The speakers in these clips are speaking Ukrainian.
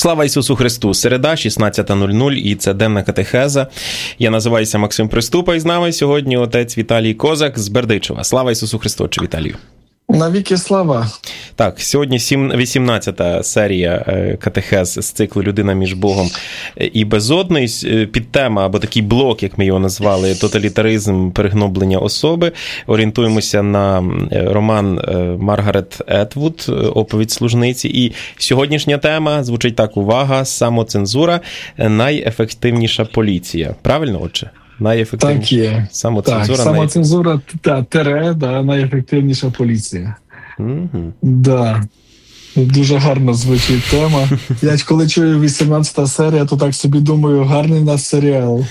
Слава Ісусу Христу! Середа, 16:00, і це денна катехеза. Я називаюся Максим Приступа, і з нами сьогодні отець Віталій Козак з Бердичева. Слава Ісусу Христу, чи Віталію! Навіки слава! Так, сьогодні 18-та серія катехез з циклу «Людина між Богом і безодною». Підтема, або такий блок, як ми його назвали, «Тоталітаризм, перегноблення особи». Орієнтуємося на роман Маргарет Етвуд «Оповідь служниці». І сьогоднішня тема звучить так: увага, самоцензура – найефективніша поліція. Правильно, отче? Так є. Самоцензура, найефективніша поліція. Да. Дуже гарно звучить тема. Я коли чую 18-та серія, то так собі думаю, гарний у нас серіал.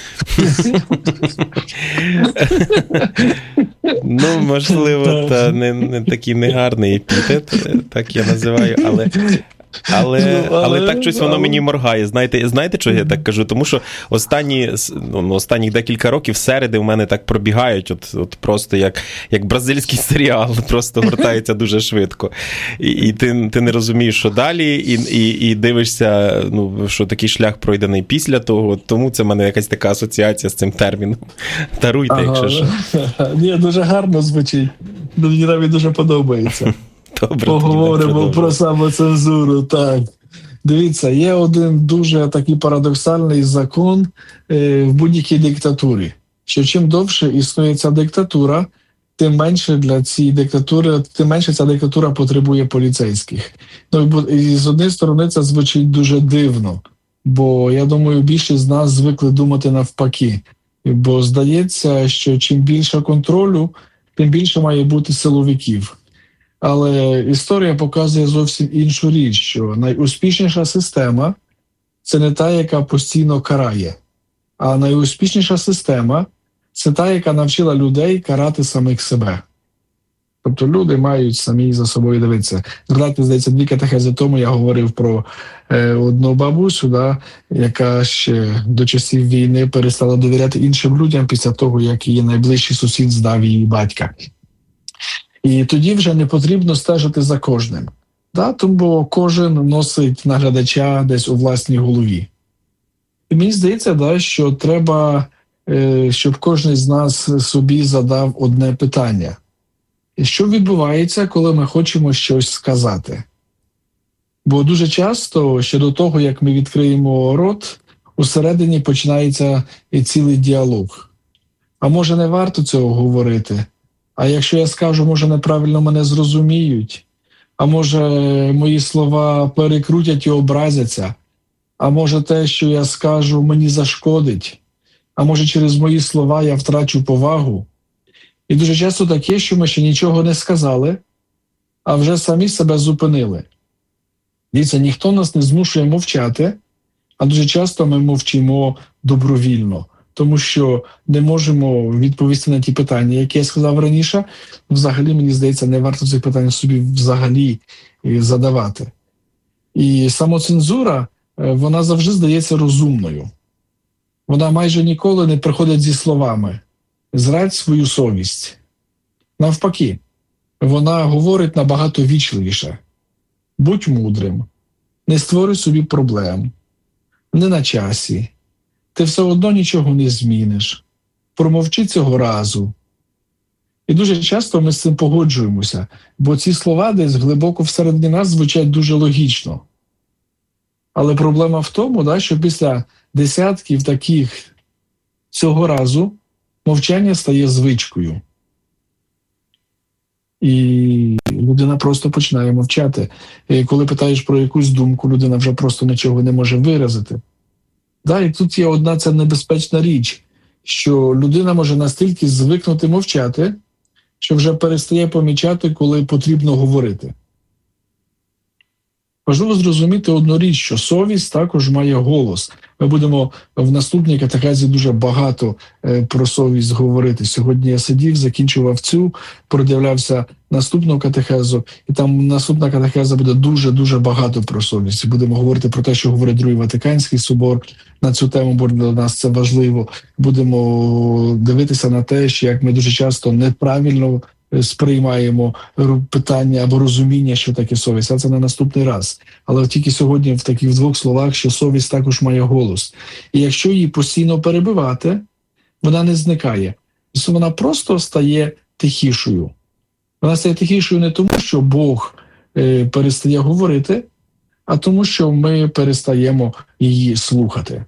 Ну, можливо, та не такий негарний епітет, так я називаю, але так щось воно мені моргає. Знаєте, чого я так кажу? Тому що останніх декілька років середи у мене так пробігають, от просто як бразильський серіал, просто гортається дуже швидко. І ти не розумієш, що далі, і дивишся, що такий шлях пройдений після того, тому це в мене якась така асоціація з цим терміном. Даруйте, якщо що. Ні, дуже гарно звучить. Мені навіть дуже подобається. Добре, поговоримо про самоцензуру, так. Дивіться, є один дуже такий парадоксальний закон в будь-якій диктатурі, що чим довше існує ця диктатура, тим менше ця диктатура потребує поліцейських. І з однієї сторони це звучить дуже дивно, бо я думаю, більшість з нас звикли думати навпаки. Бо здається, що чим більше контролю, тим більше має бути силовиків. Але історія показує зовсім іншу річ, що найуспішніша система – це не та, яка постійно карає, а найуспішніша система – це та, яка навчила людей карати самих себе. Тобто люди мають самі за собою дивитися. Згадайте, здається, 2 катехези тому я говорив про одну бабусю, яка ще до часів війни перестала довіряти іншим людям після того, як її найближчий сусід здав її батька. І тоді вже не потрібно стежити за кожним. Тому кожен носить наглядача десь у власній голові. І мені здається, що треба, щоб кожен з нас собі задав одне питання. Що відбувається, коли ми хочемо щось сказати? Бо дуже часто, ще до того, як ми відкриємо рот, усередині починається і цілий діалог. А може не варто цього говорити? А якщо я скажу, може неправильно мене зрозуміють? А може мої слова перекрутять і образяться? А може те, що я скажу, мені зашкодить? А може через мої слова я втрачу повагу? І дуже часто таке, що ми ще нічого не сказали, а вже самі себе зупинили. Дивіться, ніхто нас не змушує мовчати, а дуже часто ми мовчимо добровільно. Тому що не можемо відповісти на ті питання, які я сказав раніше. Взагалі, мені здається, не варто цих питань собі взагалі задавати. І самоцензура, вона завжди здається розумною. Вона майже ніколи не приходить зі словами «зрадь свою совість». Навпаки, вона говорить набагато вічливіше. Будь мудрим, не створюй собі проблем, не на часі. Ти все одно нічого не зміниш. Промовчи цього разу. І дуже часто ми з цим погоджуємося, бо ці слова десь глибоко всередині нас звучать дуже логічно. Але проблема в тому, що після десятків таких цього разу мовчання стає звичкою. І людина просто починає мовчати. І коли питаєш про якусь думку, людина вже просто нічого не може виразити. І тут є одна ця небезпечна річ, що людина може настільки звикнути мовчати, що вже перестає помічати, коли потрібно говорити. Важливо зрозуміти одну річ, що совість також має голос. Ми будемо в наступній катехезі дуже багато про совість говорити. Сьогодні я сидів, закінчував цю, продивлявся наступну катехезу, і там наступна катехеза буде дуже-дуже багато про совість. Будемо говорити про те, що говорить Другий Ватиканський собор на цю тему, бо для нас це важливо. Будемо дивитися на те, що як ми дуже часто неправильно сприймаємо питання або розуміння, що таке совість, а це на наступний раз. Але тільки сьогодні в таких двох словах, що совість також має голос. І якщо її постійно перебивати, вона не зникає. Вона просто стає тихішою. Вона стає тихішою не тому, що Бог перестає говорити, а тому, що ми перестаємо її слухати.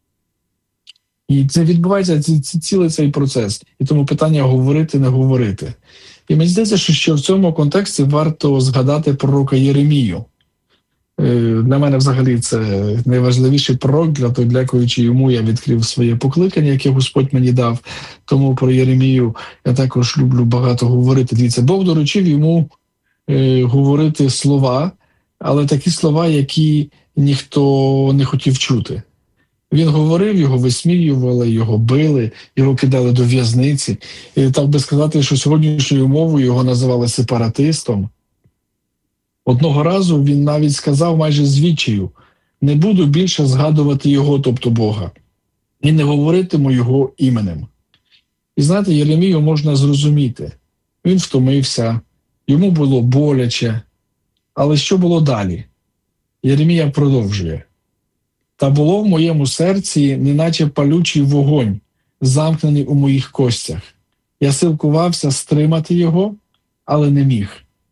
І це відбувається цілий цей процес. І тому питання говорити, не говорити. І мені здається, що в цьому контексті варто згадати пророка Єремію. Для мене взагалі це найважливіший пророк, дякуючи йому я відкрив своє покликання, яке Господь мені дав. Тому про Єремію я також люблю багато говорити. Дивіться, Бог доручив йому говорити слова, але такі слова, які ніхто не хотів чути. Він говорив, його висміювали, його били, його кидали до в'язниці. І так би сказати, що сьогоднішньою мовою його називали сепаратистом. Одного разу він навіть сказав майже з відчаю: «Не буду більше згадувати його, тобто Бога, і не говоритиму його іменем». І знаєте, Єремію можна зрозуміти. Він втомився, йому було боляче. Але що було далі? Єремія продовжує. «Та було в моєму серці, неначе палючий вогонь, замкнений у моїх костях. Я силкувався стримати його, але не міг».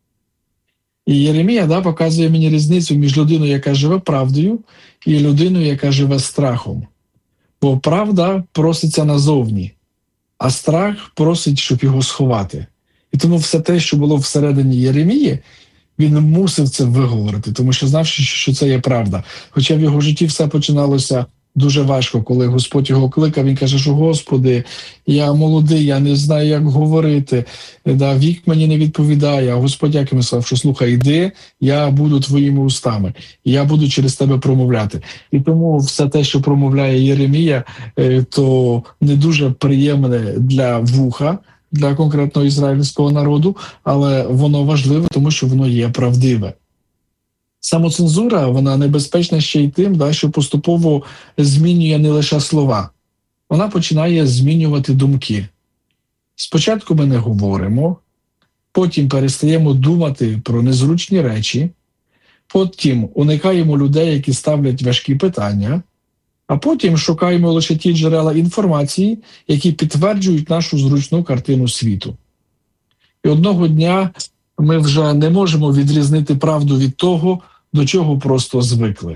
І Єремія показує мені різницю між людиною, яка живе правдою, і людиною, яка живе страхом. Бо правда проситься назовні, а страх просить, щоб його сховати. І тому все те, що було всередині Єремії, він мусив це виговорити, тому що знав, що це є правда. Хоча в його житті все починалося дуже важко, коли Господь його кликав, він каже, що «Господи, я молодий, я не знаю, як говорити, вік мені не відповідає». А Господь як йому сказав, що «Слухай, йди, я буду твоїми устами, і я буду через тебе промовляти». І тому все те, що промовляє Єремія, то не дуже приємне для вуха, для конкретного ізраїльського народу, але воно важливе, тому що воно є правдиве. Самоцензура, вона небезпечна ще й тим, що поступово змінює не лише слова. Вона починає змінювати думки. Спочатку ми не говоримо, потім перестаємо думати про незручні речі, потім уникаємо людей, які ставлять важкі питання, а потім шукаємо лише ті джерела інформації, які підтверджують нашу зручну картину світу. І одного дня ми вже не можемо відрізнити правду від того, до чого просто звикли.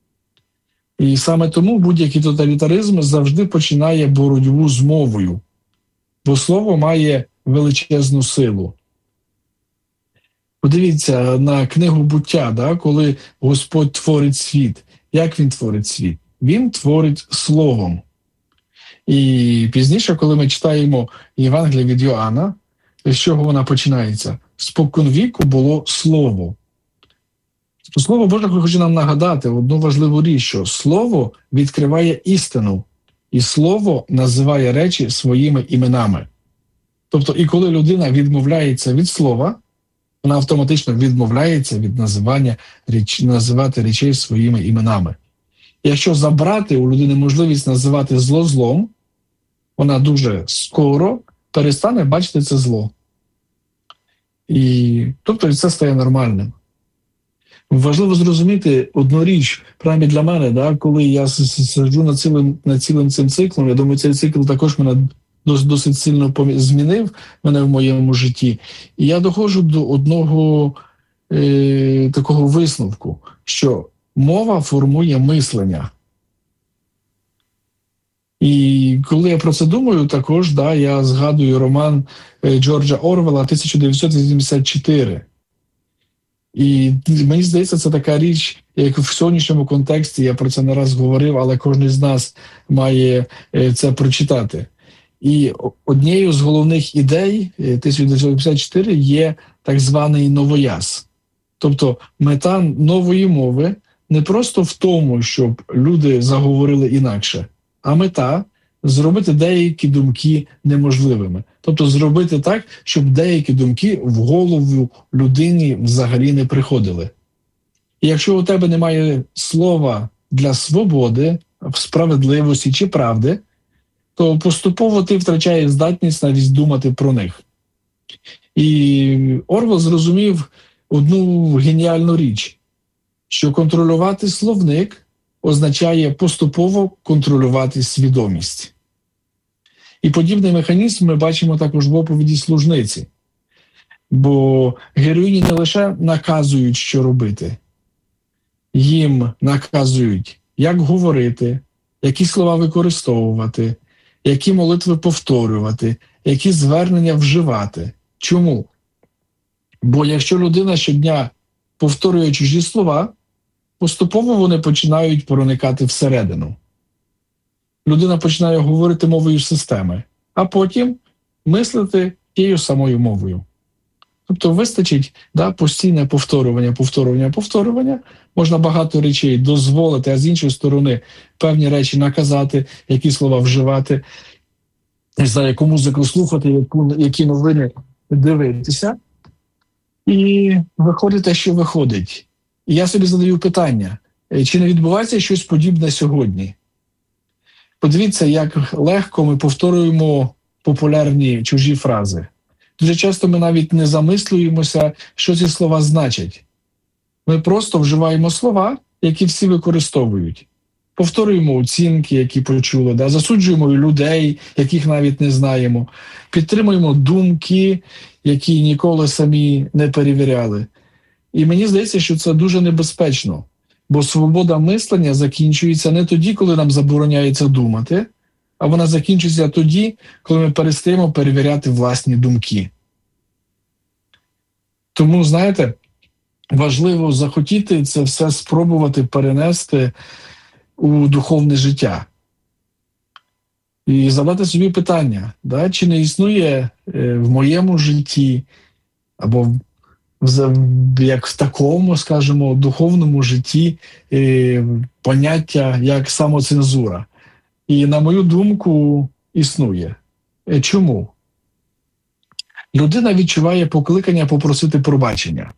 І саме тому будь-який тоталітаризм завжди починає боротьбу з мовою, бо слово має величезну силу. Подивіться на книгу «Буття», коли Господь творить світ. Як Він творить світ? Він творить словом. І пізніше, коли ми читаємо Євангеліє від Йоанна, з чого вона починається? Споконвіку було слово. Слово Боже хоче нам нагадати одну важливу річ, що слово відкриває істину, і слово називає речі своїми іменами. Тобто, і коли людина відмовляється від слова, вона автоматично відмовляється від називати речей своїми іменами. Якщо забрати у людини можливість називати зло злом, вона дуже скоро перестане бачити це зло. І тобто це стає нормальним. Важливо зрозуміти одну річ, принаймні для мене, коли я сиджу над цілим цим циклом, я думаю, цей цикл також мене досить сильно змінив мене в моєму житті. І я доходжу до одного такого висновку, що мова формує мислення. І коли я про це думаю, також я згадую роман Джорджа Орвелла «1984». І мені здається, це така річ, як в сьогоднішньому контексті, я про це не раз говорив, але кожен з нас має це прочитати. І однією з головних ідей 1954 є так званий новояз. Тобто мета нової мови не просто в тому, щоб люди заговорили інакше, а мета – зробити деякі думки неможливими. Тобто зробити так, щоб деякі думки в голову людині взагалі не приходили. І якщо у тебе немає слова для свободи, справедливості чи правди, то поступово ти втрачаєш здатність навіть думати про них. І Орвел зрозумів одну геніальну річ, що контролювати словник означає поступово контролювати свідомість. І подібний механізм ми бачимо також в оповіді служниці. Бо героїні не лише наказують, що робити, їм наказують, як говорити, які слова використовувати, які молитви повторювати, які звернення вживати. Чому? Бо якщо людина щодня повторює чужі слова, поступово вони починають проникати всередину. Людина починає говорити мовою системи, а потім мислити тією самою мовою. Тобто вистачить постійне повторювання. Можна багато речей дозволити, а з іншої сторони певні речі наказати, які слова вживати, яку музику слухати, які новини дивитися. І виходить те, що виходить. І я собі задаю питання, чи не відбувається щось подібне сьогодні? Подивіться, як легко ми повторюємо популярні чужі фрази. Дуже часто ми навіть не замислюємося, що ці слова значать. Ми просто вживаємо слова, які всі використовують. Повторюємо оцінки, які почули, засуджуємо людей, яких навіть не знаємо, підтримуємо думки, які ніколи самі не перевіряли. І мені здається, що це дуже небезпечно, бо свобода мислення закінчується не тоді, коли нам забороняється думати, а вона закінчується тоді, коли ми перестаємо перевіряти власні думки. Тому, знаєте, важливо захотіти це все спробувати перенести у духовне життя. І задати собі питання, чи не існує в моєму житті, або як в такому, скажімо, духовному житті поняття як самоцензура. І, на мою думку, існує. Чому? Людина відчуває покликання попросити пробачення.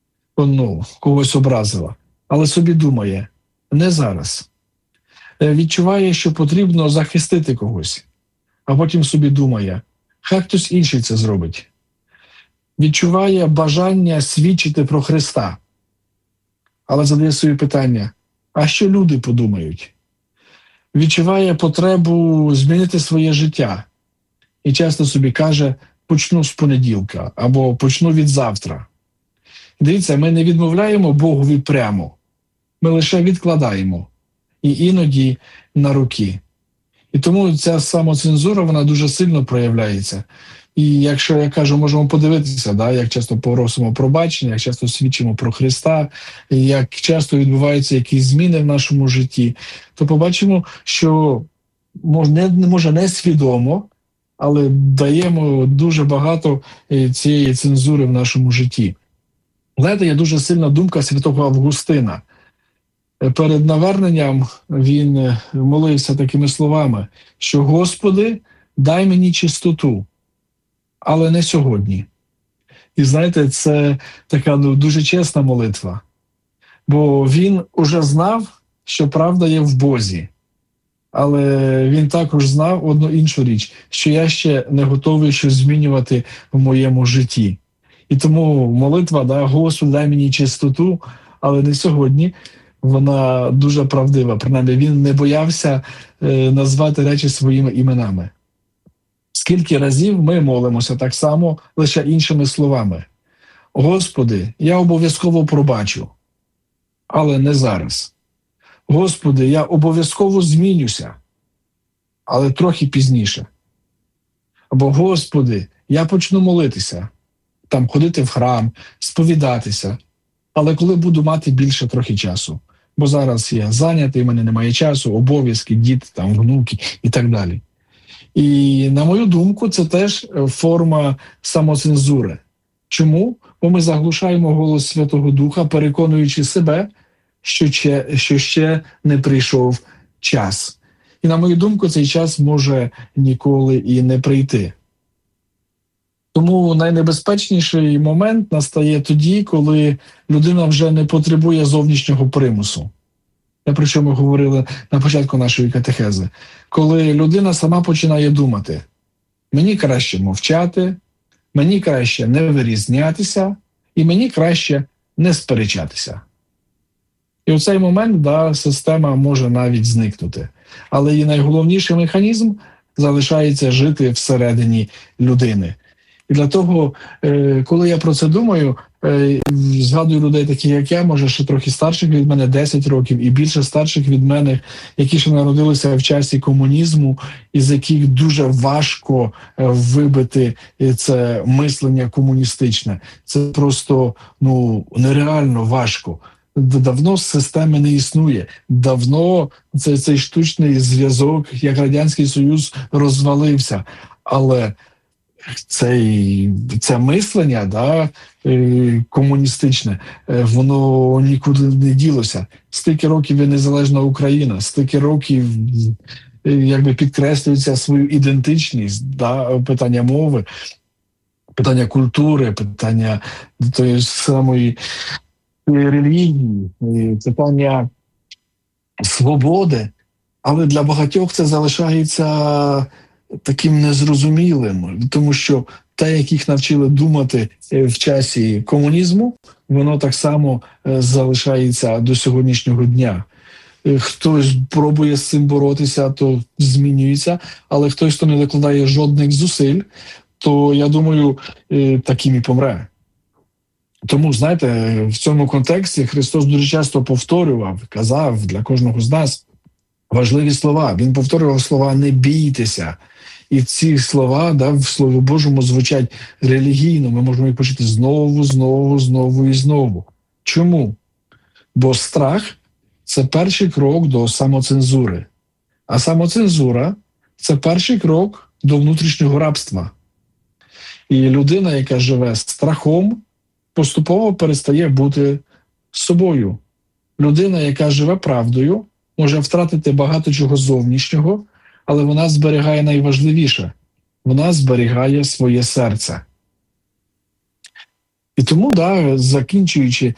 Когось образила. Але собі думає, не зараз. Відчуває, що потрібно захистити когось. А потім собі думає, хай хтось інший це зробить. Відчуває бажання свідчити про Христа. Але задає собі питання, а що люди подумають? Відчуває потребу змінити своє життя. І часто собі каже, почну з понеділка, або почну від завтра. Дивіться, ми не відмовляємо Богові прямо. Ми лише відкладаємо. І іноді на руки. І тому ця самоцензура, вона дуже сильно проявляється. І якщо, я кажу, можемо подивитися, як часто просимо пробачення, як часто свідчимо про Христа, як часто відбуваються якісь зміни в нашому житті, то побачимо, що може не свідомо, але даємо дуже багато цієї цензури в нашому житті. Знаєте, є дуже сильна думка святого Августина. Перед наверненням він молився такими словами, що «Господи, дай мені чистоту, але не сьогодні». І знаєте, це така дуже чесна молитва, бо він уже знав, що правда є в Бозі, але він також знав одну іншу річ, що я ще не готовий щось змінювати в моєму житті. І тому молитва, «Господи, дай мені чистоту, але не сьогодні», вона дуже правдива. Принаймні, він не боявся назвати речі своїми іменами. Скільки разів ми молимося так само, лише іншими словами. «Господи, я обов'язково пробачу, але не зараз. Господи, я обов'язково змінюся, але трохи пізніше. Або, Господи, я почну молитися, ходити в храм, сповідатися, але коли буду мати більше трохи часу. Бо зараз я зайнятий, в мене немає часу, обов'язки, діти, внуки і так далі». І, на мою думку, це теж форма самоцензури. Чому? Бо ми заглушаємо голос Святого Духа, переконуючи себе, що ще не прийшов час. І, на мою думку, цей час може ніколи і не прийти. Тому найнебезпечніший момент настає тоді, коли людина вже не потребує зовнішнього примусу. Про що ми говорили на початку нашої катехези. Коли людина сама починає думати, мені краще мовчати, Мені краще не вирізнятися, і мені краще не сперечатися. І у цей момент, да, система може навіть зникнути. Але її найголовніший механізм залишається жити всередині людини. І для того, коли я про це думаю, згадую людей таких, як я, може, ще трохи старших від мене, 10 років, і більше старших від мене, які ще народилися в часі комунізму, із яких дуже важко вибити це мислення комуністичне. Це просто нереально важко. Давно системи не існує. Давно цей штучний зв'язок, як Радянський Союз, розвалився. Але це мислення, да, комуністичне, воно нікуди не ділося. Стільки років є незалежна Україна, стільки років якби підкреслюється свою ідентичність, да, питання мови, питання культури, питання тої самої релігії, питання свободи. Але для багатьох це залишається таким незрозумілим, тому що те, як їх навчили думати в часі комунізму, воно так само залишається до сьогоднішнього дня. Хтось пробує з цим боротися, то змінюється, але хтось, хто не докладає жодних зусиль, то, я думаю, таким і помре. Тому, знаєте, в цьому контексті Христос дуже часто повторював, казав для кожного з нас важливі слова. Він повторював слова «не бійтеся». І ці слова, да, в Слові Божому звучать релігійно. Ми можемо їх почути знову і знову. Чому? Бо страх – це перший крок до самоцензури. А самоцензура – це перший крок до внутрішнього рабства. І людина, яка живе страхом, поступово перестає бути собою. Людина, яка живе правдою, може втратити багато чого зовнішнього, але вона зберігає найважливіше – вона зберігає своє серце. І тому, да, закінчуючи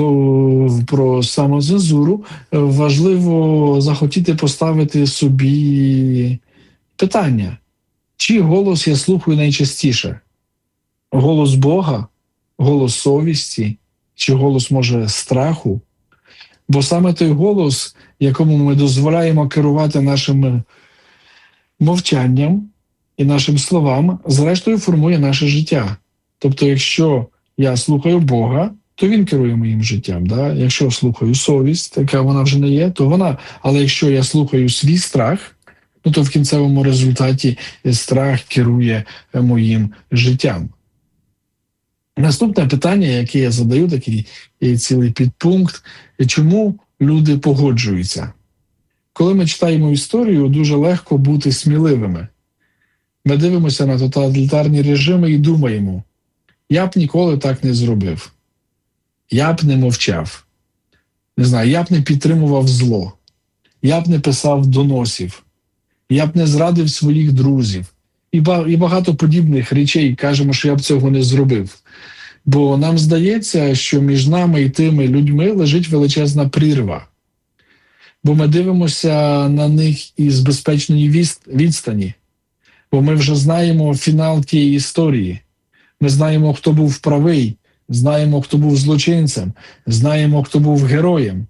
про самоцензуру, важливо захотіти поставити собі питання. Чий голос я слухаю найчастіше? Голос Бога? Голос совісті? Чи голос, може, страху? Бо саме той голос, якому ми дозволяємо керувати нашим мовчанням і нашим словам, зрештою формує наше життя. Тобто, якщо я слухаю Бога, то Він керує моїм життям. Да? Якщо слухаю совість, яка вона вже не є, то вона. Але якщо я слухаю свій страх, то в кінцевому результаті страх керує моїм життям. Наступне питання, яке я задаю, такий цілий підпункт, чому люди погоджуються? Коли ми читаємо історію, дуже легко бути сміливими. Ми дивимося на тоталітарні режими і думаємо, я б ніколи так не зробив. Я б не мовчав. Не знаю, я б не підтримував зло. Я б не писав доносів. Я б не зрадив своїх друзів. І багато подібних речей кажемо, що я б цього не зробив. Бо нам здається, що між нами і тими людьми лежить величезна прірва. Бо ми дивимося на них із безпечної відстані. Бо ми вже знаємо фінал тієї історії. Ми знаємо, хто був правий, знаємо, хто був злочинцем, знаємо, хто був героєм.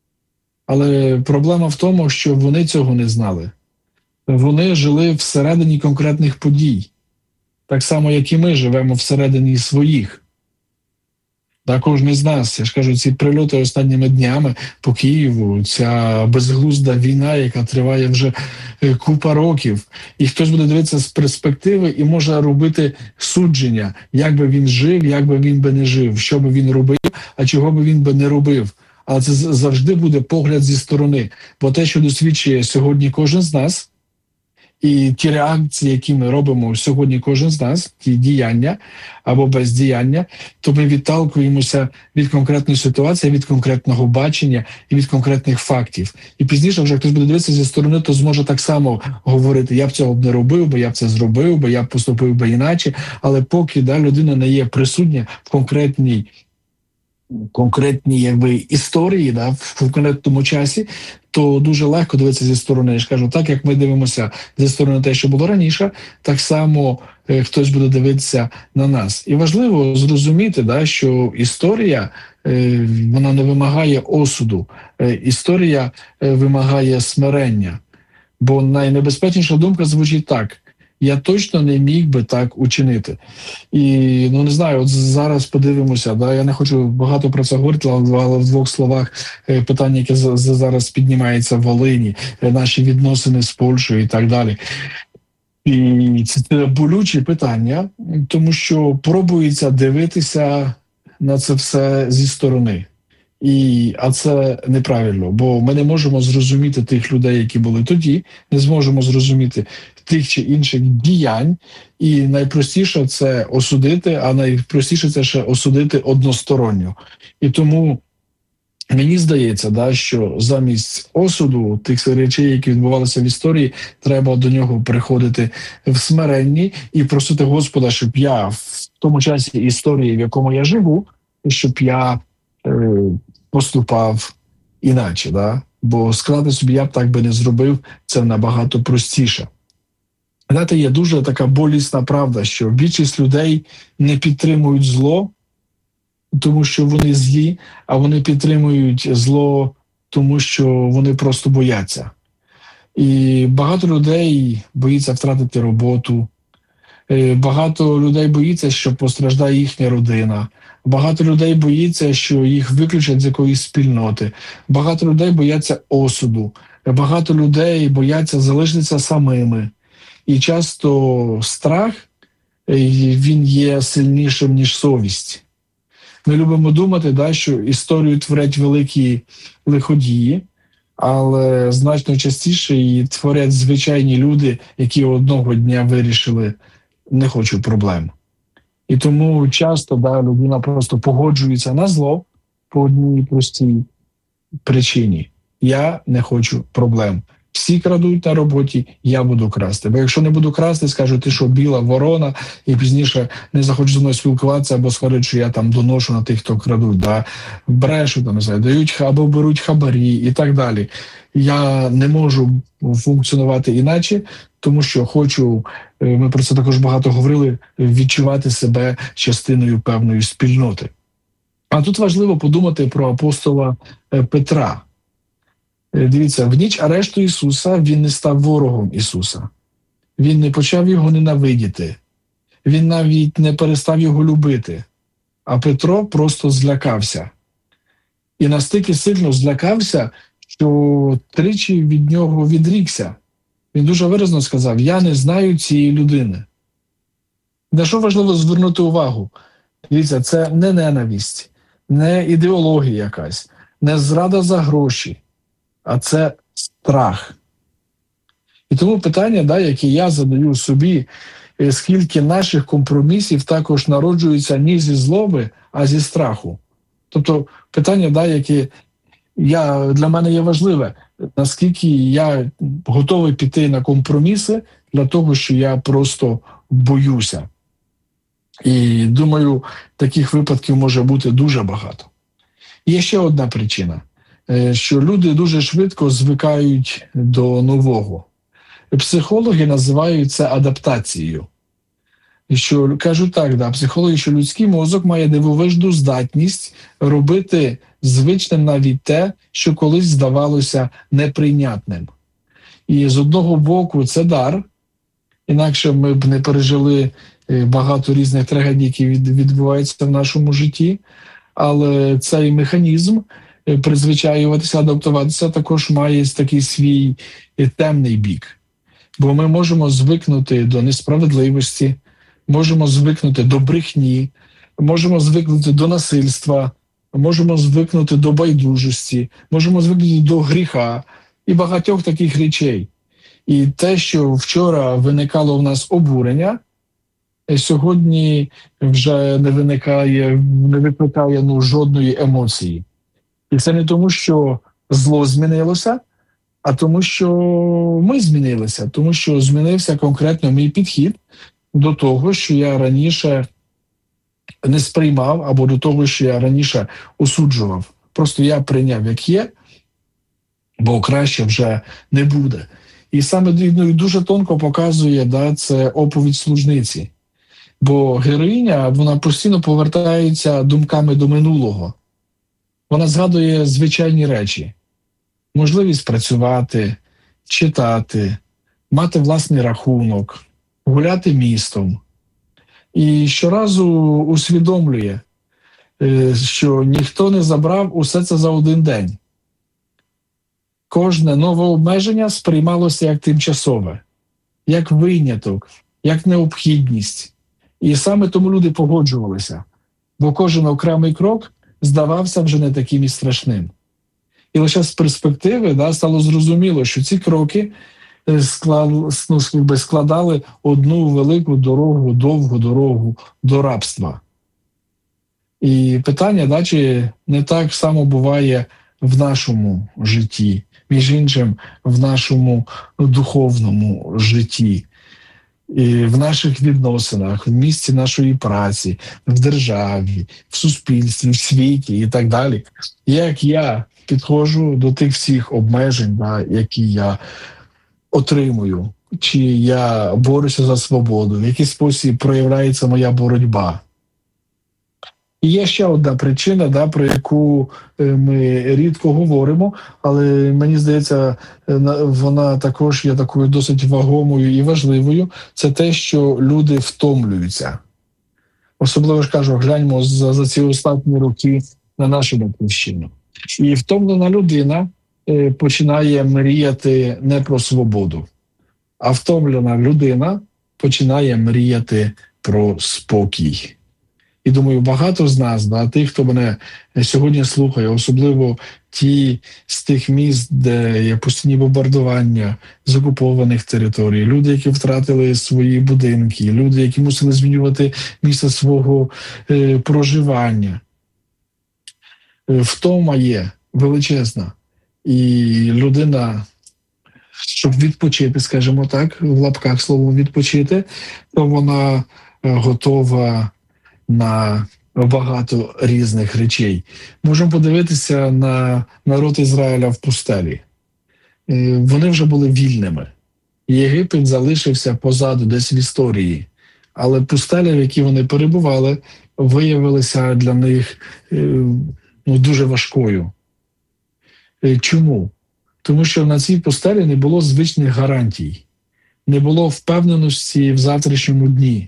Але проблема в тому, що вони цього не знали. Вони жили всередині конкретних подій. Так само, як і ми живемо всередині своїх. Та кожен з нас, я ж кажу, ці прильоти останніми днями по Києву, ця безглузда війна, яка триває вже купа років. І хтось буде дивитися з перспективи і може робити судження, як би він жив, як би він би не жив, що би він робив, а чого би він би не робив. Але це завжди буде погляд зі сторони. Бо те, що досвідчує сьогодні кожен з нас, і ті реакції, які ми робимо сьогодні кожен з нас, ті діяння або бездіяння, то ми відталкуємося від конкретної ситуації, від конкретного бачення і від конкретних фактів. І пізніше вже хтось буде дивитися зі сторони, то зможе так само говорити, я б цього б не робив, бо я б це зробив, бо я б поступив би іначе. Але поки людина не є присутня в конкретній конкретні історії, да, в конкретному часі, то дуже легко дивитися зі сторони. Я ж кажу, так як ми дивимося зі сторони те, що було раніше, так само хтось буде дивитися на нас. І важливо зрозуміти, да, що історія вона не вимагає осуду, історія вимагає смирення. Бо найнебезпечніша думка звучить так: я точно не міг би так учинити. І, не знаю, от зараз подивимося, да, я не хочу багато про це говорити, але в двох словах питання, яке зараз піднімається в Волині, наші відносини з Польщею і так далі. І це болючі питання, тому що пробується дивитися на це все зі сторони. А це неправильно, бо ми не можемо зрозуміти тих людей, які були тоді, не зможемо зрозуміти тих чи інших діянь, і найпростіше це осудити, а найпростіше це ще осудити односторонньо. І тому мені здається, да, що замість осуду тих речей, які відбувалися в історії, треба до нього приходити в смиренні і просити Господа, щоб я в тому часі історії, в якому я живу, щоб я поступав іначе, да? Бо сказати собі, я б так би не зробив, це набагато простіше. Знаєте, є дуже така болісна правда, що більшість людей не підтримують зло, тому що вони злі, а вони підтримують зло, тому що вони просто бояться. І багато людей боїться втратити роботу, багато людей боїться, що постраждає їхня родина. Багато людей боїться, що їх виключать з якоїсь спільноти. Багато людей бояться осуду. Багато людей бояться залишитися самими. І часто страх, він є сильнішим, ніж совість. Ми любимо думати, да, що історію творять великі лиходії, але значно частіше її творять звичайні люди, які одного дня вирішили: не хочу проблем. І тому часто людина просто погоджується на зло по одній простій причині. Я не хочу проблем. Всі крадуть на роботі, я буду красти. Бо якщо не буду красти, скажу, ти що, біла ворона, і пізніше не захочу зі мною спілкуватися, або скажуть, що я там доношу на тих, хто крадуть, да? Брешу, там, не знаю, дають або беруть хабарі і так далі. Я не можу функціонувати іначе, тому що хочу, ми про це також багато говорили, відчувати себе частиною певної спільноти. А тут важливо подумати про апостола Петра. Дивіться, в ніч арешту Ісуса він не став ворогом Ісуса. Він не почав його ненавидіти. Він навіть не перестав його любити. А Петро просто злякався. І настільки сильно злякався, що тричі від нього відрікся. Він дуже виразно сказав: я не знаю цієї людини. На що важливо звернути увагу? Дивіться, це не ненависть, не ідеологія якась, не зрада за гроші, а це страх. І тому питання, яке я задаю собі, скільки наших компромісів також народжується не зі злоби, а зі страху. Тобто питання, яке для мене є важливе, наскільки я готовий піти на компроміси для того, що я просто боюся. І думаю, таких випадків може бути дуже багато. Є ще одна причина, що люди дуже швидко звикають до нового. Психологи називають це адаптацією. Що кажуть так, психологи, що людський мозок має дивовижну здатність робити звичним навіть те, що колись здавалося неприйнятним. І з одного боку це дар, інакше ми б не пережили багато різних трагедій, які відбуваються в нашому житті, але цей механізм призвичаюватися, адаптуватися також має такий свій темний бік. Бо ми можемо звикнути до несправедливості, можемо звикнути до брехні, можемо звикнути до насильства, можемо звикнути до байдужості, можемо звикнути до гріха і багатьох таких речей. І те, що вчора виникало в нас обурення, сьогодні вже не викликає жодної емоції. І це не тому, що зло змінилося, а тому, що ми змінилися, тому що змінився конкретно мій підхід до того, що я раніше не сприймав, або до того, що я раніше осуджував. Просто я прийняв, як є, бо краще вже не буде. І саме дуже тонко показує, да, це оповідь служниці. Бо героїня, вона постійно повертається думками до минулого. Вона згадує звичайні речі. Можливість працювати, читати, мати власний рахунок, гуляти містом. І щоразу усвідомлює, що ніхто не забрав усе це за один день. Кожне нове обмеження сприймалося як тимчасове, як виняток, як необхідність. І саме тому люди погоджувалися, бо кожен окремий крок здавався вже не таким і страшним. І лише з перспективи стало зрозуміло, що ці кроки складали одну велику дорогу, довгу дорогу до рабства. І питання, чи не так само буває в нашому житті, між іншим, в нашому духовному житті, і в наших відносинах, в місці нашої праці, в державі, в суспільстві, в світі і так далі. Як я підходжу до тих всіх обмежень, які я отримую, чи я борюся за свободу, в який спосіб проявляється моя боротьба. І є ще одна причина, про яку ми рідко говоримо, але мені здається, вона також є такою досить вагомою і важливою. Це те, що люди втомлюються. Особливо ж кажу, гляньмо за ці останні роки на нашу батьківщину. І втомлена людина починає мріяти не про свободу, а втомлена людина починає мріяти про спокій. І думаю, багато з нас, тих, хто мене сьогодні слухає, особливо ті з тих міст, де є постійні бомбардування з окупованих територій, люди, які втратили свої будинки, люди, які мусили змінювати місце свого проживання. Втома є величезна. І людина, щоб відпочити, скажімо так, в лапках слово «відпочити», то вона готова на багато різних речей. Можемо подивитися на народ Ізраїля в пустелі. Вони вже були вільними. Єгипет залишився позаду, десь в історії. Але пустеля, в якій вони перебували, виявилася для них дуже важкою. Чому? Тому що на цій пустелі не було звичних гарантій, не було впевненості в завтрашньому дні.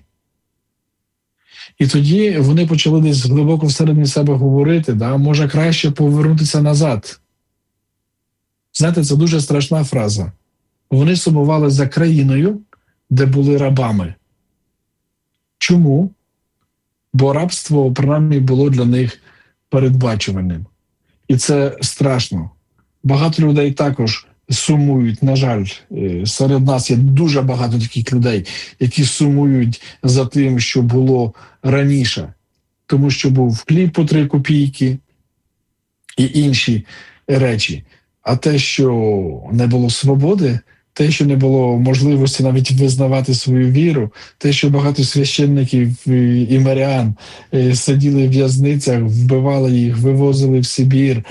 І тоді вони почали десь глибоко всередині себе говорити, може краще повернутися назад. Знаєте, це дуже страшна фраза. Вони сумували за країною, де були рабами. Чому? Бо рабство, принаймні, було для них передбачуваним. І це страшно. Багато людей також сумують, на жаль, серед нас є дуже багато таких людей, які сумують за тим, що було раніше. Тому що був хліб по 3 копійки і інші речі. А те, що не було свободи, те, що не було можливості навіть визнавати свою віру, те, що багато священників і мирян сиділи в в'язницях, вбивали їх, вивозили в Сибір,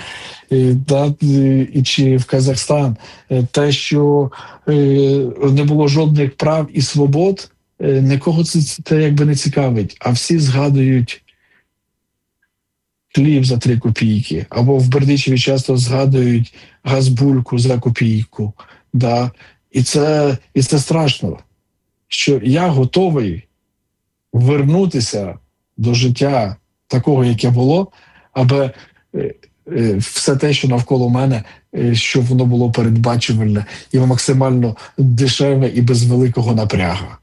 чи в Казахстан, те, що не було жодних прав і свобод, нікого це якби не цікавить. А всі згадують хліб за 3 копійки, або в Бердичеві часто згадують газбульку за копійку. І це страшно, що я готовий вернутися до життя такого, яке було, аби все те, що навколо мене, щоб воно було передбачувальне і максимально дешеве і без великого напряга.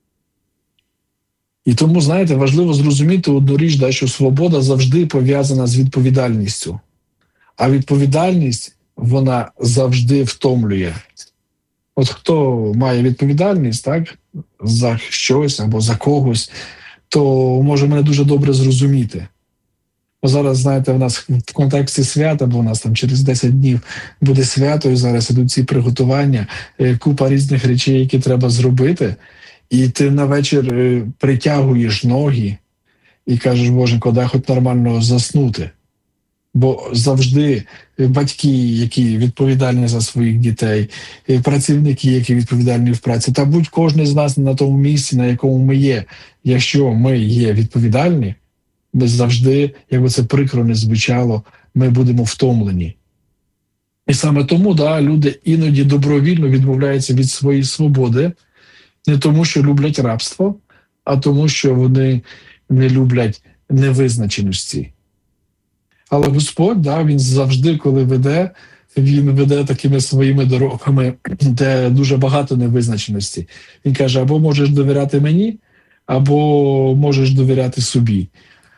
І тому, знаєте, важливо зрозуміти одну річ, що свобода завжди пов'язана з відповідальністю. А відповідальність, вона завжди втомлює. От хто має відповідальність, за щось або за когось, то може мене дуже добре зрозуміти. Бо зараз, знаєте, в нас в контексті свята, бо у нас там через 10 днів буде свято, і зараз ідуть ці приготування, купа різних речей, які треба зробити, і ти на вечір притягуєш ноги, і кажеш, Боженько, дай хоч нормально заснути. Бо завжди батьки, які відповідальні за своїх дітей, працівники, які відповідальні в праці, та будь кожен з нас на тому місці, на якому ми є. Якщо ми є відповідальні, ми завжди, якби це прикро не звучало, ми будемо втомлені. І саме тому люди іноді добровільно відмовляються від своєї свободи, не тому, що люблять рабство, а тому, що вони не люблять невизначеності. Але Господь, він завжди, коли веде, він веде такими своїми дорогами, де дуже багато невизначеності. Він каже, або можеш довіряти мені, або можеш довіряти собі.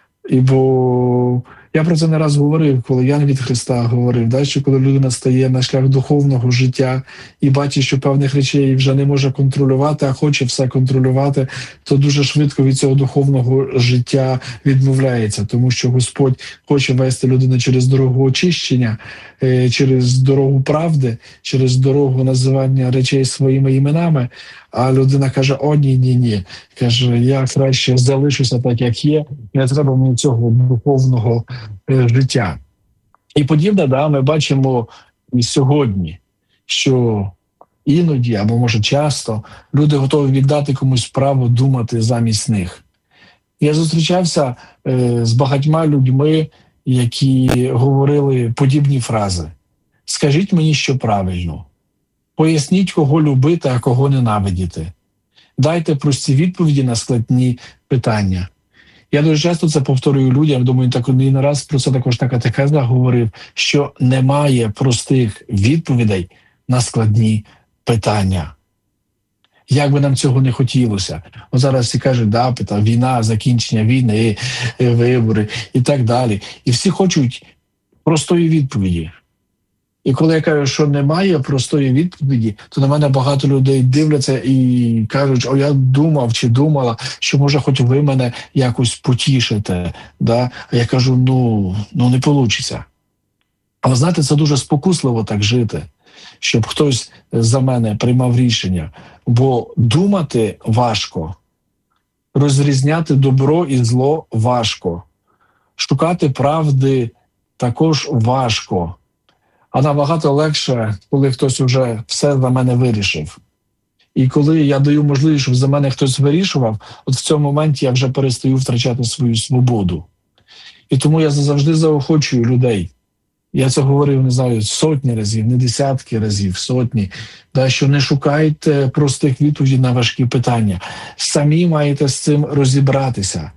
Бо я про це не раз говорив, коли Ян від Христа говорив, що коли людина стає на шлях духовного життя і бачить, що певних речей вже не може контролювати, а хоче все контролювати, то дуже швидко від цього духовного життя відмовляється, тому що Господь хоче вести людину через дорогу очищення, через дорогу правди, через дорогу називання речей своїми іменами, а людина каже, ні. Каже, я краще залишуся так, як є, не треба мені цього духовного життя. І подібне, ми бачимо і сьогодні, що іноді, або може часто, люди готові віддати комусь право думати замість них. Я зустрічався з багатьма людьми, які говорили подібні фрази. Скажіть мені, що правильно. Поясніть, кого любити, а кого ненавидіти. Дайте прості відповіді на складні питання. Я дуже часто це повторюю людям, думаю, так не раз про це також на катехезах говорив, що немає простих відповідей на складні питання. Як би нам цього не хотілося. Зараз всі кажуть, війна, закінчення війни, вибори і так далі. І всі хочуть простої відповіді. І коли я кажу, що немає простої відповіді, то на мене багато людей дивляться і кажуть, я думав чи думала, що може хоч ви мене якось потішите. А я кажу, не вийде. Але знаєте, це дуже спокусливо так жити, щоб хтось за мене приймав рішення. Бо думати важко, розрізняти добро і зло важко, шукати правди також важко. А набагато легше, коли хтось вже все за мене вирішив. І коли я даю можливість, щоб за мене хтось вирішував, от в цьому моменті я вже перестаю втрачати свою свободу. І тому я завжди заохочую людей. Я це говорив, не знаю, сотні разів, не десятки разів, сотні. Що не шукайте простих відповідей на важкі питання. Самі маєте з цим розібратися.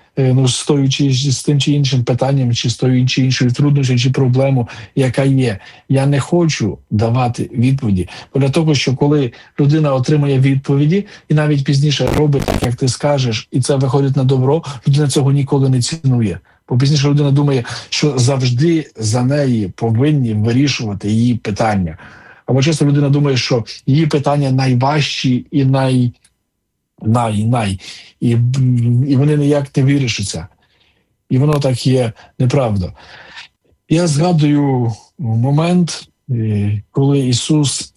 Стоючи з тим чи іншим питанням, чи з тою чи іншою труднощою, чи проблемою, яка є. Я не хочу давати відповіді. Бо для того, що коли людина отримує відповіді і навіть пізніше робить так, як ти скажеш, і це виходить на добро, людина цього ніколи не цінує. Бо пізніше людина думає, що завжди за неї повинні вирішувати її питання. Або часто людина думає, що її питання найважчі і і вони ніяк не вирішаться. І воно так є неправда. Я згадую момент, коли Ісус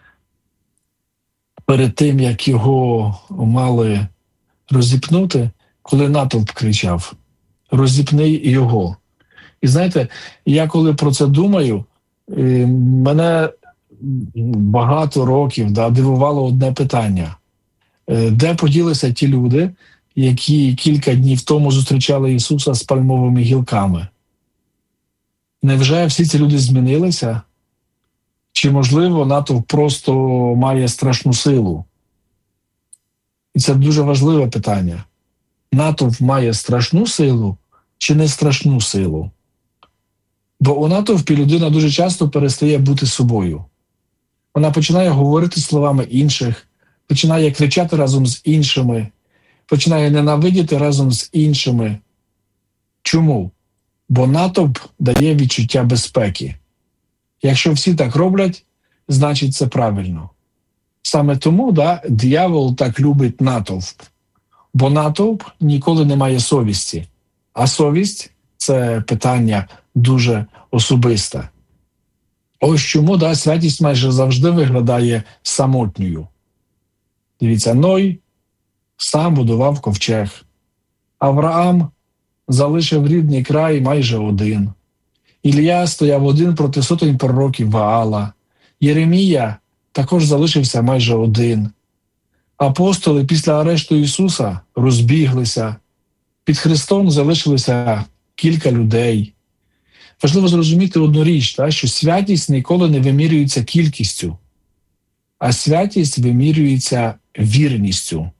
перед тим, як його мали розіпнути, коли натовп кричав, розіпни його. І знаєте, я коли про це думаю, мене багато років дивувало одне питання. Де поділися ті люди, які кілька днів тому зустрічали Ісуса з пальмовими гілками? Невже всі ці люди змінилися? Чи, можливо, натовп просто має страшну силу? І це дуже важливе питання. Натовп має страшну силу чи не страшну силу? Бо у натовпі людина дуже часто перестає бути собою. Вона починає говорити словами інших, починає кричати разом з іншими, починає ненавидіти разом з іншими. Чому? Бо натовп дає відчуття безпеки. Якщо всі так роблять, значить це правильно. Саме тому, диявол так любить натовп. Бо натовп ніколи не має совісті. А совість – це питання дуже особисте. Ось чому святість майже завжди виглядає самотньою. Дивіться, Ной сам будував ковчег. Авраам залишив рідний край майже один. Ілля стояв один проти сотень пророків Ваала. Єремія також залишився майже один. Апостоли після арешту Ісуса розбіглися. Під Христом залишилося кілька людей. Важливо зрозуміти одну річ, що святість ніколи не вимірюється кількістю, а святість вимірюється вірністю.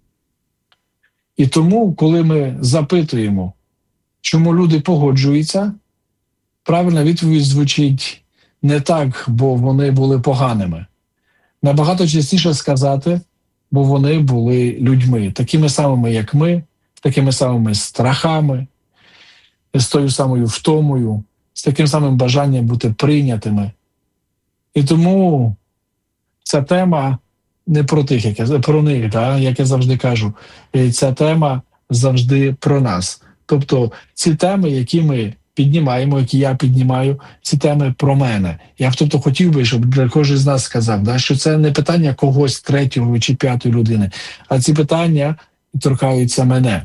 І тому, коли ми запитуємо, чому люди погоджуються, правильна відповідь звучить не так, бо вони були поганими. Набагато частіше сказати, бо вони були людьми, такими самими, як ми, такими самими страхами, з тою самою втомою, з таким самим бажанням бути прийнятими. І тому ця тема не про тих, про них, як я завжди кажу. Ця тема завжди про нас. Тобто ці теми, які ми піднімаємо, які я піднімаю, ці теми про мене. Я б хотів би, щоб кожен з нас сказав, що це не питання когось третього чи п'ятої людини, а ці питання торкаються мене.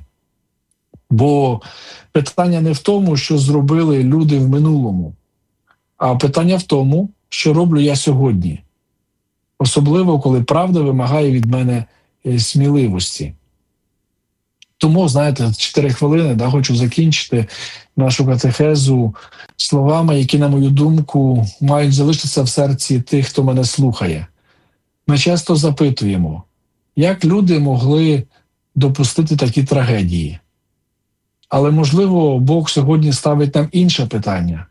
Бо питання не в тому, що зробили люди в минулому, а питання в тому, що роблю я сьогодні. Особливо, коли правда вимагає від мене сміливості. Тому, 4 хвилини, хочу закінчити нашу катехезу словами, які, на мою думку, мають залишитися в серці тих, хто мене слухає. Ми часто запитуємо, як люди могли допустити такі трагедії. Але, можливо, Бог сьогодні ставить нам інше питання.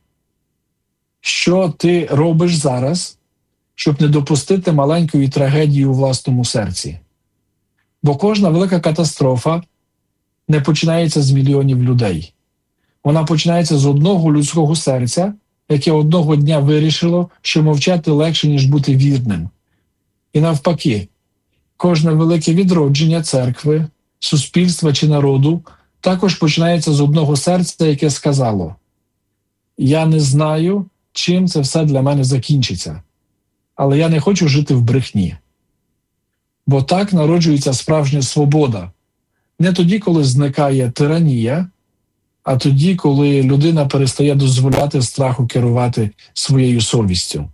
Що ти робиш зараз, щоб не допустити маленької трагедії у власному серці? Бо кожна велика катастрофа не починається з мільйонів людей. Вона починається з одного людського серця, яке одного дня вирішило, що мовчати легше, ніж бути вірним. І навпаки, кожне велике відродження церкви, суспільства чи народу також починається з одного серця, яке сказало: «Я не знаю, чим це все для мене закінчиться, але я не хочу жити в брехні». Бо так народжується справжня свобода. Не тоді, коли зникає тиранія, а тоді, коли людина перестає дозволяти страху керувати своєю совістю.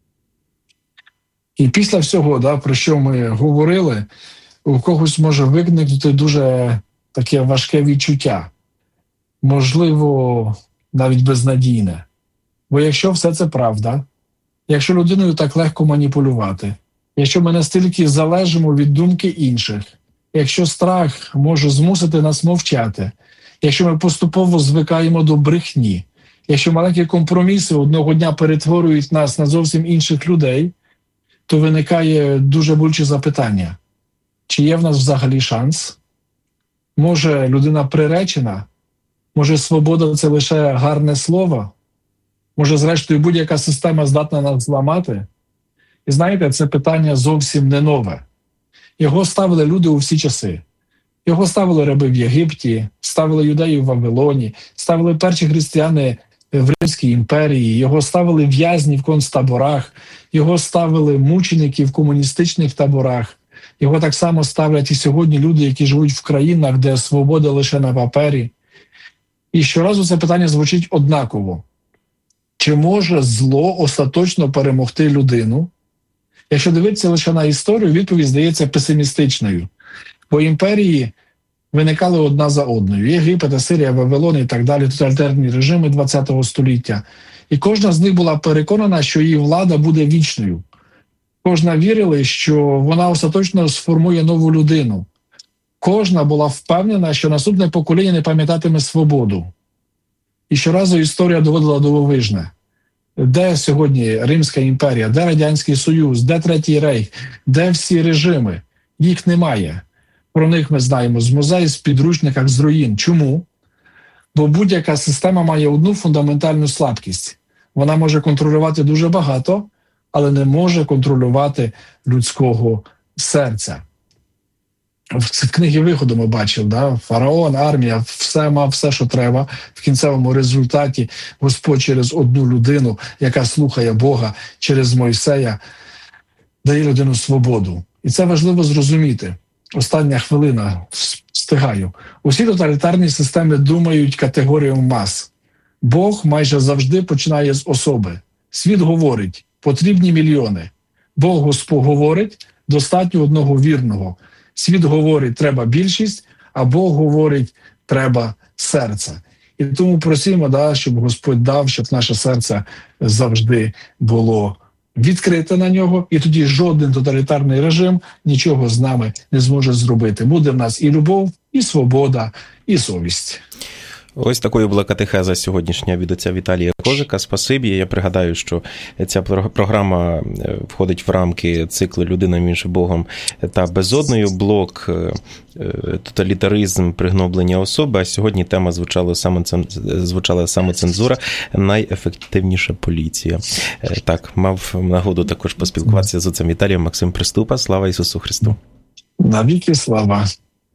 І після всього, про що ми говорили, у когось може виникнути дуже таке важке відчуття. Можливо, навіть безнадійне. Бо якщо все це правда, якщо людиною так легко маніпулювати, якщо ми настільки залежимо від думки інших, якщо страх може змусити нас мовчати, якщо ми поступово звикаємо до брехні, якщо маленькі компроміси одного дня перетворюють нас на зовсім інших людей, то виникає дуже болюче запитання: чи є в нас взагалі шанс? Може, людина приречена? Може, свобода – це лише гарне слово? Може, зрештою, будь-яка система здатна нас зламати? І знаєте, це питання зовсім не нове. Його ставили люди у всі часи. Його ставили раби в Єгипті, ставили юдеї в Вавилоні, ставили перші християни в Римській імперії, його ставили в'язні в концтаборах, його ставили мученики в комуністичних таборах. Його так само ставлять і сьогодні люди, які живуть в країнах, де свобода лише на папері. І щоразу це питання звучить однаково. Чи може зло остаточно перемогти людину? Якщо дивитися лише на історію, відповідь здається песимістичною. Бо імперії виникали одна за одною. Єгипет, Асирія, Вавилон і так далі, тоталітарні режими ХХ століття. І кожна з них була переконана, що її влада буде вічною. Кожна вірила, що вона остаточно сформує нову людину. Кожна була впевнена, що наступне покоління не пам'ятатиме свободу. І щоразу історія доводила дивовижне. Де сьогодні Римська імперія, де Радянський Союз, де Третій Рейх, де всі режими? Їх немає. Про них ми знаємо з музею, з підручниках, з руїн. Чому? Бо будь-яка система має одну фундаментальну слабкість. Вона може контролювати дуже багато, але не може контролювати людського серця. В книгі Виходу ми бачили, фараон, армія, все мав все, що треба. В кінцевому результаті Господь через одну людину, яка слухає Бога, через Мойсея, дає людину свободу. І це важливо зрозуміти. остання хвилина, встигаю. Усі тоталітарні системи думають категорією мас. Бог майже завжди починає з особи. Світ говорить, потрібні мільйони. Бог говорить, достатньо одного вірного. Світ говорить, треба більшість, а Бог говорить, треба серце. І тому просимо, щоб Господь дав, щоб наше серце завжди було відкрите на нього, і тоді жоден тоталітарний режим нічого з нами не зможе зробити. Буде в нас і любов, і свобода, і совість. Ось такою була катехеза сьогоднішня від отця Віталія Козака. Спасибі. Я пригадаю, що ця програма входить в рамки циклу «Людина між Богом та безодною», блок «Тоталітаризм, пригноблення особи», а сьогодні тема звучала самоцензура, найефективніша поліція. Так, мав нагоду також поспілкуватися з отцем Віталієм. Максим Приступа. Слава Ісусу Христу! Навіки слава!